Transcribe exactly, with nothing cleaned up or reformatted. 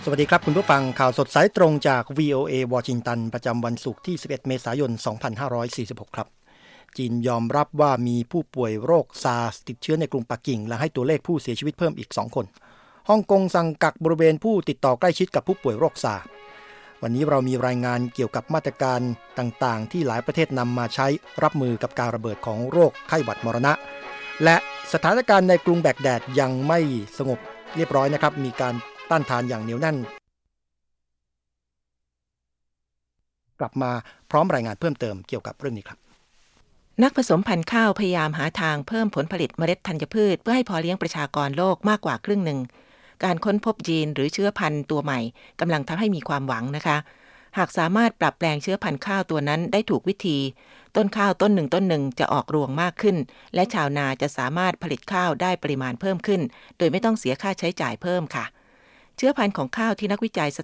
สวัสดีครับคุณผู้ฟังข่าวสดสายตรงจาก วี โอ เอ วอชิงตันประจำวันศุกร์ที่สิบเอ็ดเมษายนสองพันห้าร้อยสี่สิบหกครับจีนยอมรับว่ามีผู้ป่วยโรคซาร์สติดเชื้อในกรุงปักกิ่งและให้ตัวเลขผู้เสียชีวิตเพิ่มอีกสองคนฮ่องกงสั่งกักบริเวณผู้ติดต่อใกล้ชิดกับผู้ป่วยโรคซาร์วันนี้เรามีรายงานเกี่ยวกับมาตรการต่างๆที่หลายประเทศนำมาใช้รับมือกับการระเบิดของโรคไข้หวัดมรณะและสถานการณ์ในกรุงแบกแดดยังไม่สงบเรียบร้อยนะครับมีการต้านทานอย่างเหนียวแน่นกลับมาพร้อมรายงานเพิ่มเติมเกี่ยวกับเรื่องนี้ครับนักผสมพันธุ์ข้าวพยายามหาทางเพิ่มผลผลิตเมล็ดธัญพืชเพื่อให้พอเลี้ยงประชากรโลกมากกว่าครึ่งหนึ่งการค้นพบยีนหรือเชื้อพันธุ์ตัวใหม่กำลังทำให้มีความหวังนะคะหากสามารถปรับแปลงเชื้อพันธุ์ข้าวตัวนั้นได้ถูกวิธีต้นข้าวต้นหนึ่งต้นหนึ่งจะออกรวงมากขึ้นและชาวนาจะสามารถผลิตข้าวได้ปริมาณเพิ่มขึ้นโดยไม่ต้องเสียค่าใช้จ่ายเพิ่มค่ะเชื้อพันธุ์ของข้าวที่นักวิจัยส